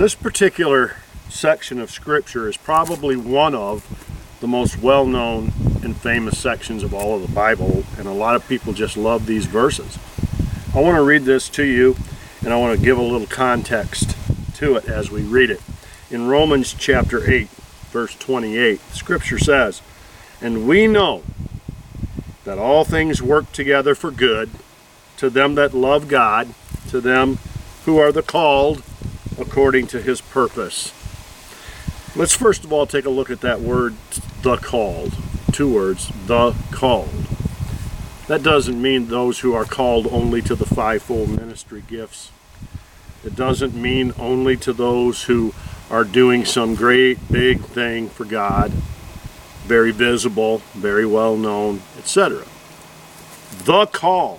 This particular section of Scripture is probably one of the most well-known and famous sections of all of the Bible, and a lot of people just love these verses. I want to read this to you, and I want to give a little context to it as we read it. In Romans chapter 8, verse 28, Scripture says, "And we know that all things work together for good to them that love God, to them who are the called according to his purpose." Let's first of all take a look at that word, the called. Two words, the called. That doesn't mean those who are called only to the fivefold ministry gifts. It doesn't mean only to those who are doing some great big thing for God, very visible, very well known, etc. The called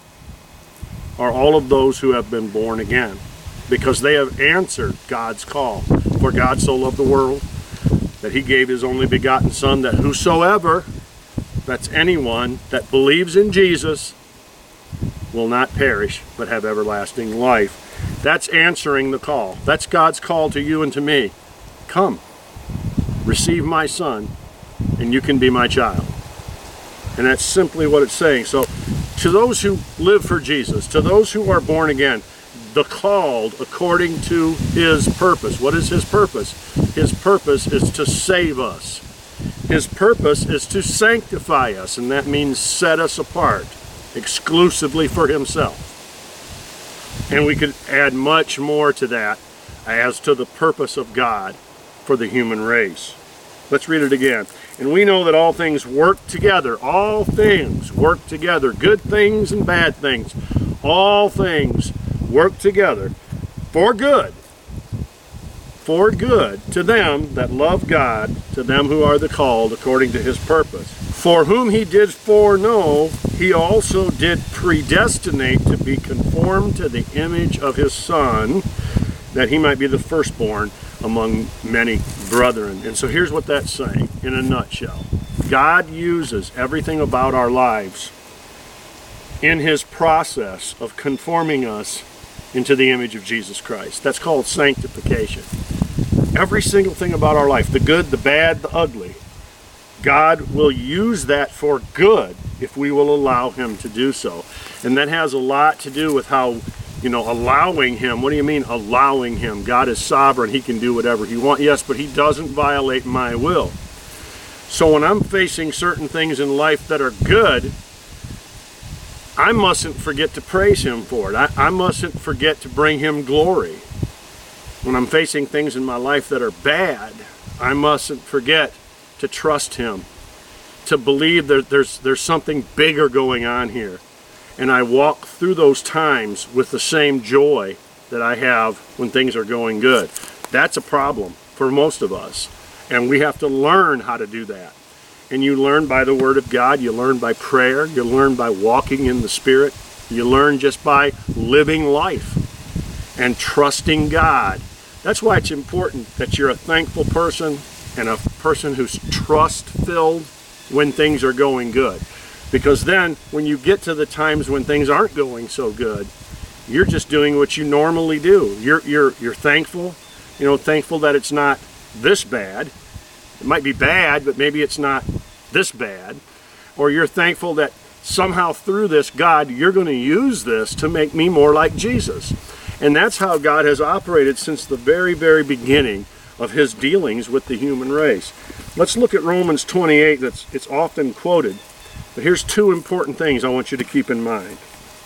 are all of those who have been born again, because they have answered God's call. For God so loved the world that he gave his only begotten Son, that whosoever, that's anyone that believes in Jesus, will not perish but have everlasting life. That's answering the call. That's God's call to you and to me. Come, receive my Son, and you can be my child. And that's simply what it's saying. So to those who live for Jesus, to those who are born again, the called according to his purpose. What is his purpose? His purpose is to save us. His purpose is to sanctify us, and that means set us apart exclusively for himself. And we could add much more to that as to the purpose of God for the human race. Let's read it again. "And we know that all things work together." All things work together. Good things and bad things. All things work together for good. For good to them that love God, to them who are the called according to his purpose. "For whom he did foreknow, he also did predestinate to be conformed to the image of his Son, that he might be the firstborn among many brethren." And so here's what that's saying in a nutshell. God uses everything about our lives in his process of conforming us into the image of Jesus Christ. That's called sanctification. Every single thing about our life, the good, the bad, the ugly, God will use that for good if we will allow him to do so. And that has a lot to do with how, allowing him. What do you mean allowing him? God is sovereign. He can do whatever he wants. Yes, but he doesn't violate my will. So when I'm facing certain things in life that are good, I mustn't forget to praise him for it. I mustn't forget to bring him glory. When I'm facing things in my life that are bad, I mustn't forget to trust him, to believe that there's something bigger going on here. And I walk through those times with the same joy that I have when things are going good. That's a problem for most of us. And we have to learn how to do that. And you learn by the Word of God, you learn by prayer, you learn by walking in the Spirit, you learn just by living life and trusting God. That's why it's important that you're a thankful person and a person who's trust-filled when things are going good. Because then, when you get to the times when things aren't going so good, you're just doing what you normally do. You're thankful, thankful that it's not this bad. It might be bad, but maybe it's not this bad. Or you're thankful that somehow through this, God, you're going to use this to make me more like Jesus. And that's how God has operated since the very, very beginning of his dealings with the human race. Let's look at Romans 28. It's often quoted. But here's two important things I want you to keep in mind.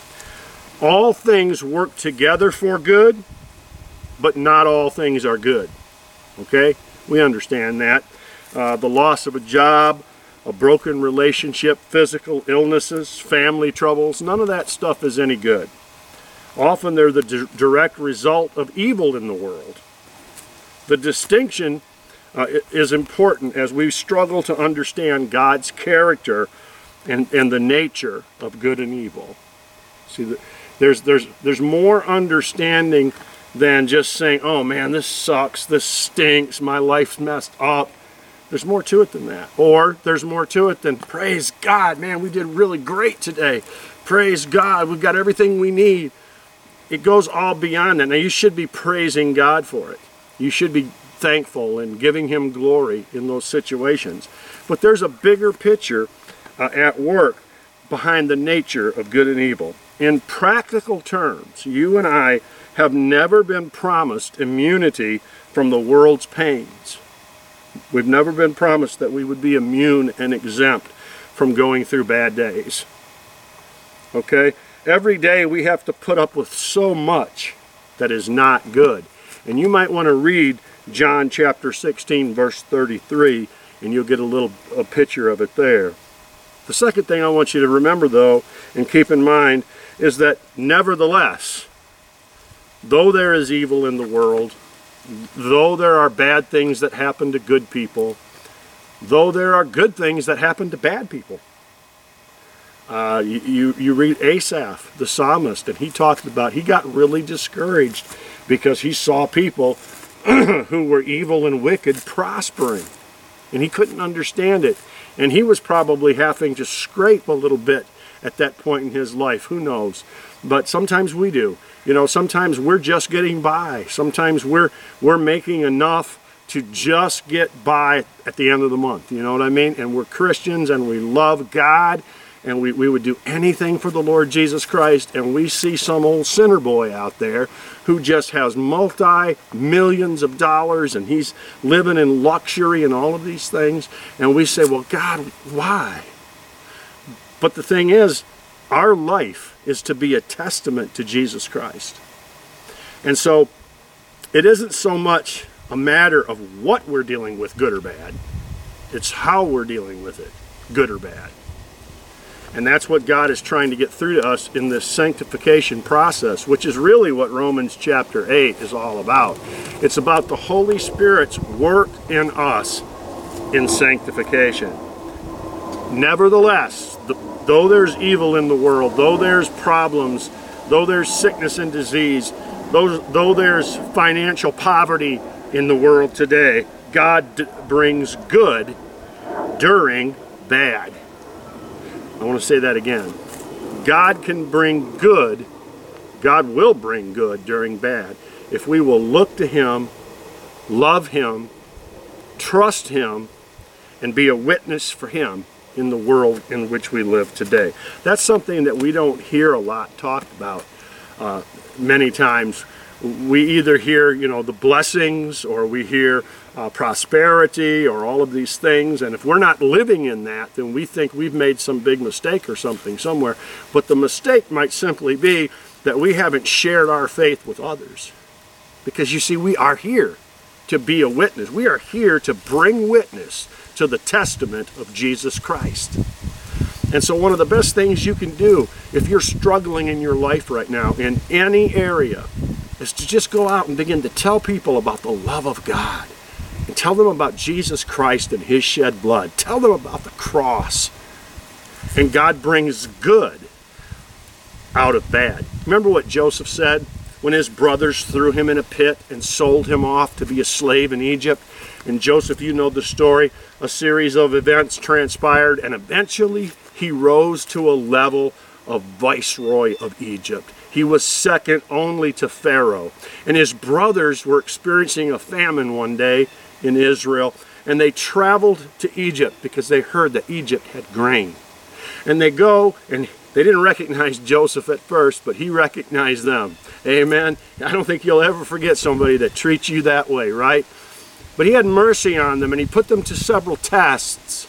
All things work together for good, but not all things are good. Okay? We understand that. The loss of a job, a broken relationship, physical illnesses, family troubles, none of that stuff is any good. Often they're the direct result of evil in the world. The distinction is important as we struggle to understand God's character and the nature of good and evil. See, there's more understanding than just saying, "Oh man, this sucks, this stinks, my life's messed up." There's more to it than that. Or there's more to it than, "Praise God, man, we did really great today. Praise God, we've got everything we need." It goes all beyond that. Now, you should be praising God for it. You should be thankful and giving him glory in those situations. But there's a bigger picture at work behind the nature of good and evil. In practical terms, you and I have never been promised immunity from the world's pains. We've never been promised that we would be immune and exempt from going through bad days. Okay? Every day we have to put up with so much that is not good. And you might want to read John chapter 16 verse 33 and you'll get a picture of it there. The second thing I want you to remember though and keep in mind is that nevertheless, though there is evil in the world, though there are bad things that happen to good people, though there are good things that happen to bad people. You read Asaph, the psalmist, and he talked about, he got really discouraged because he saw people who were evil and wicked prospering. And he couldn't understand it. And he was probably having to scrape a little bit at that point in his life. Who knows? But sometimes we do. You know, sometimes we're just getting by. Sometimes we're making enough to just get by at the end of the month. You know what I mean? And we're Christians and we love God and we would do anything for the Lord Jesus Christ, and we see some old sinner boy out there who just has multi-millions of dollars and he's living in luxury and all of these things, and we say, well, God, why? But the thing is, our life is to be a testament to Jesus Christ. And so it isn't so much a matter of what we're dealing with, good or bad. It's how we're dealing with it, good or bad. And that's what God is trying to get through to us in this sanctification process, which is really what Romans chapter 8 is all about. It's about the Holy Spirit's work in us in sanctification. Nevertheless, though there's evil in the world, though there's problems, though there's sickness and disease, though there's financial poverty in the world today, God brings good during bad. I want to say that again. God can bring good, God will bring good during bad, if we will look to Him, love Him, trust Him, and be a witness for Him in the world in which we live today. That's something that we don't hear a lot talked about many times. We either hear, you know, the blessings, or we hear prosperity, or all of these things, and if we're not living in that, then we think we've made some big mistake or something somewhere. But the mistake might simply be that we haven't shared our faith with others. Because you see, we are here to be a witness. We are here to bring witness to the testament of Jesus Christ. And so one of the best things you can do if you're struggling in your life right now in any area is to just go out and begin to tell people about the love of God. And tell them about Jesus Christ and His shed blood. Tell them about the cross. And God brings good out of bad. Remember what Joseph said when his brothers threw him in a pit and sold him off to be a slave in Egypt? And Joseph, you know the story, a series of events transpired, and eventually he rose to a level of viceroy of Egypt. He was second only to Pharaoh. And his brothers were experiencing a famine one day in Israel, and they traveled to Egypt because they heard that Egypt had grain. And they go, and they didn't recognize Joseph at first, but he recognized them. Amen. I don't think you'll ever forget somebody that treats you that way, right? But he had mercy on them, and he put them to several tests.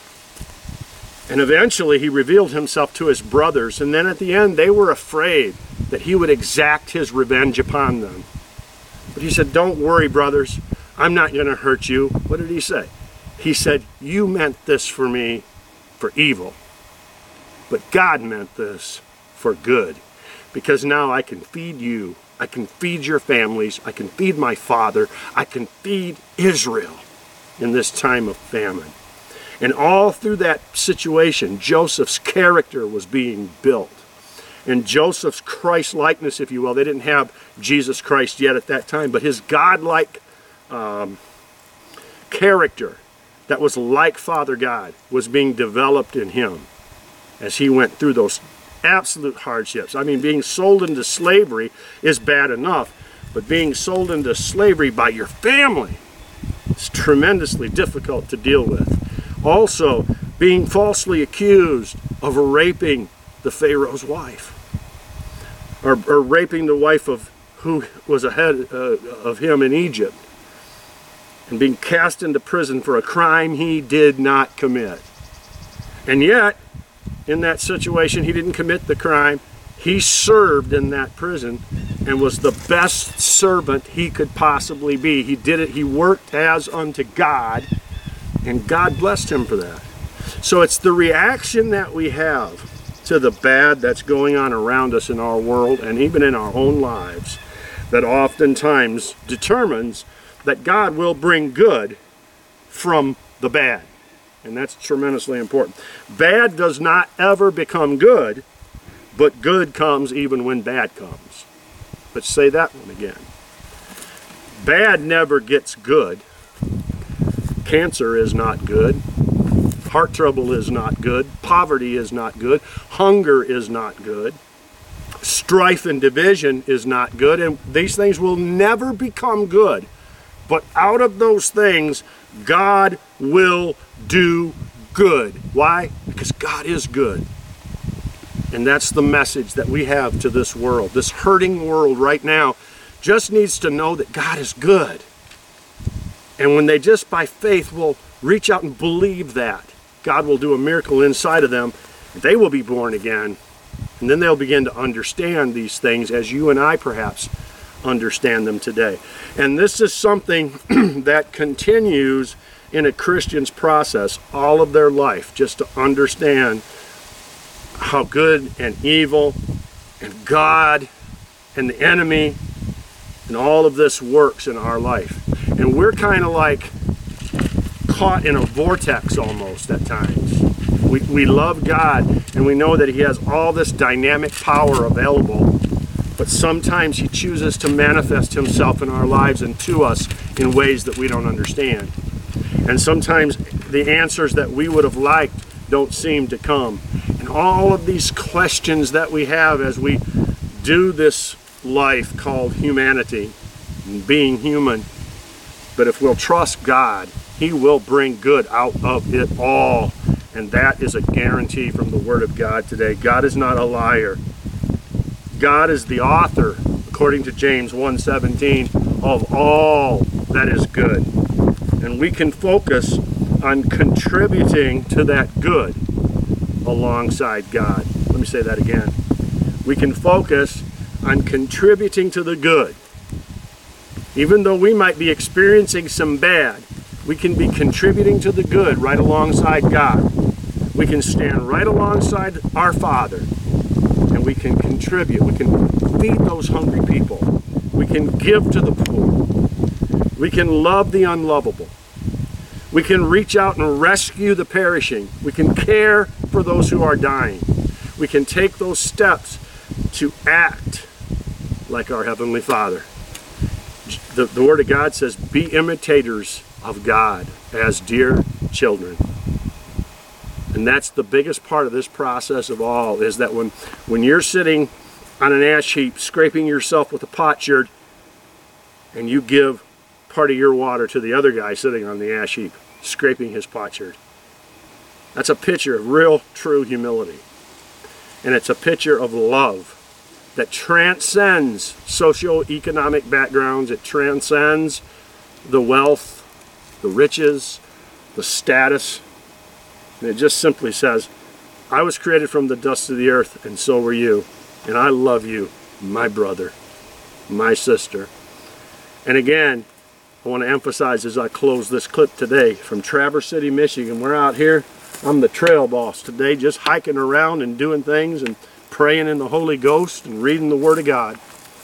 And eventually he revealed himself to his brothers, and then at the end they were afraid that he would exact his revenge upon them. But he said, don't worry, brothers, I'm not going to hurt you. What did he say? He said, you meant this for me for evil, but God meant this for good, because now I can feed you, I can feed your families, I can feed my father, I can feed Israel in this time of famine. And all through that situation, Joseph's character was being built. And Joseph's Christ-likeness, if you will, they didn't have Jesus Christ yet at that time, but his God-like character that was like Father God was being developed in him as he went through those absolute hardships. I mean, being sold into slavery is bad enough, But being sold into slavery by your family is tremendously difficult to deal with. Also, being falsely accused of raping the Pharaoh's wife, or raping the wife of who was ahead of him in Egypt, and being cast into prison for a crime he did not commit. And yet, in that situation, he didn't commit the crime. He served in that prison and was the best servant he could possibly be. He did it, he worked as unto God, and God blessed him for that. So it's the reaction that we have to the bad that's going on around us in our world and even in our own lives that oftentimes determines that God will bring good from the bad. And that's tremendously important. Bad does not ever become good, but good comes even when bad comes. Let's say that one again. Bad never gets good. Cancer is not good. Heart trouble is not good. Poverty is not good. Hunger is not good. Strife and division is not good. And these things will never become good. But out of those things, God will do good. Why? Because God is good. And that's the message that we have to this world. This hurting world right now just needs to know that God is good. And when they just by faith will reach out and believe that, God will do a miracle inside of them. They will be born again. And then they'll begin to understand these things as you and I perhaps understand them today. And this is something that continues in a Christian's process all of their life, just to understand how good and evil and God and the enemy and all of this works in our life. And we're kind of like caught in a vortex almost at times. We love God and we know that He has all this dynamic power available, but sometimes He chooses to manifest Himself in our lives and to us in ways that we don't understand. And sometimes the answers that we would have liked don't seem to come. And all of these questions that we have as we do this life called humanity, and being human, but if we'll trust God, He will bring good out of it all. And that is a guarantee from the Word of God today. God is not a liar. God is the author, according to James 1:17, of all that is good. And we can focus on contributing to that good alongside God. Let me say that again. We can focus on contributing to the good. Even though we might be experiencing some bad, we can be contributing to the good right alongside God. We can stand right alongside our Father, and we can contribute. We can feed those hungry people. We can give to the poor. We can love the unlovable. We can reach out and rescue the perishing. We can care for those who are dying. We can take those steps to act like our Heavenly Father. The Word of God says, be imitators of God as dear children. And that's the biggest part of this process of all, is that when you're sitting on an ash heap, scraping yourself with a potsherd, and you give part of your water to the other guy sitting on the ash heap, scraping his potsherd. That's a picture of real, true humility. And it's a picture of love that transcends socioeconomic backgrounds. It transcends the wealth, the riches, the status. And it just simply says, I was created from the dust of the earth, and so were you. And I love you, my brother, my sister. And again, I want to emphasize as I close this clip today, from Traverse City, Michigan. We're out here. I'm the trail boss today, just hiking around and doing things and praying in the Holy Ghost and reading the Word of God.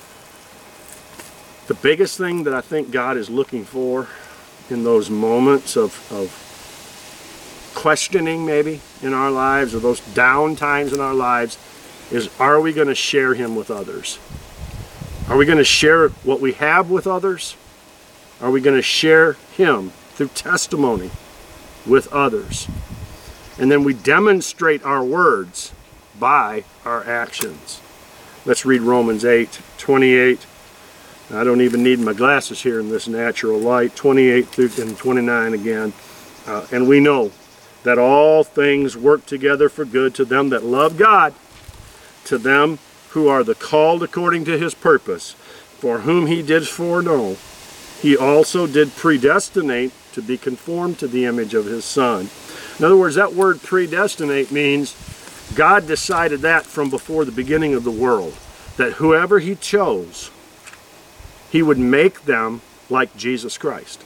The biggest thing that I think God is looking for in those moments of questioning maybe in our lives, or those down times in our lives, is, are we going to share Him with others? Are we going to share what we have with others? Are we going to share Him through testimony with others? And then we demonstrate our words by our actions. Let's read Romans 8:28 I don't even need my glasses here in this natural light. 28 through and 29 again. And we know that all things work together for good to them that love God, to them who are the called according to his purpose, for whom he did foreknow, he also did predestinate to be conformed to the image of his Son. In other words, that word predestinate means God decided that from before the beginning of the world, that whoever he chose, he would make them like Jesus Christ.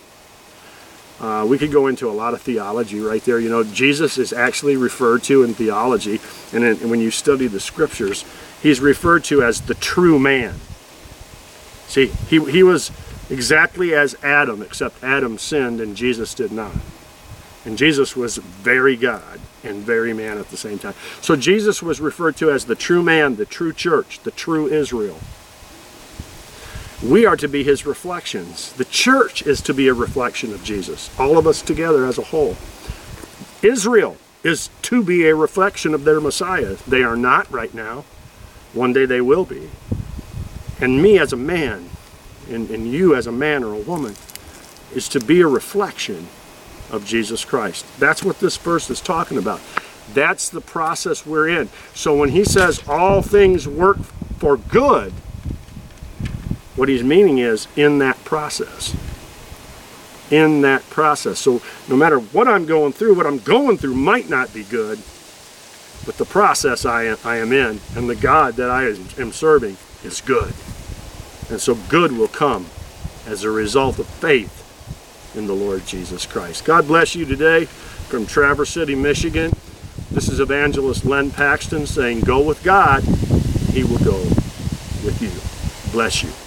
We could go into a lot of theology right there. You know, Jesus is actually referred to in theology, and when you study the scriptures, he's referred to as the true man. See, he was exactly as Adam, except Adam sinned and Jesus did not. And Jesus was very God and very man at the same time. So Jesus was referred to as the true man, the true church, the true Israel. We are to be his reflections. The church is to be a reflection of Jesus, all of us together as a whole. Israel is to be a reflection of their Messiah. They are not right now. One day they will be. And me as a man, and you as a man or a woman, is to be a reflection of Jesus Christ. That's what this verse is talking about. That's the process we're in. So when he says all things work for good, what he's meaning is in that process. In that process. So no matter what I'm going through might not be good, but the process I am in and the God that I am serving is good. And so good will come as a result of faith in the Lord Jesus Christ. God bless you today from Traverse City, Michigan. This is Evangelist Len Paxton saying, go with God, he will go with you. Bless you.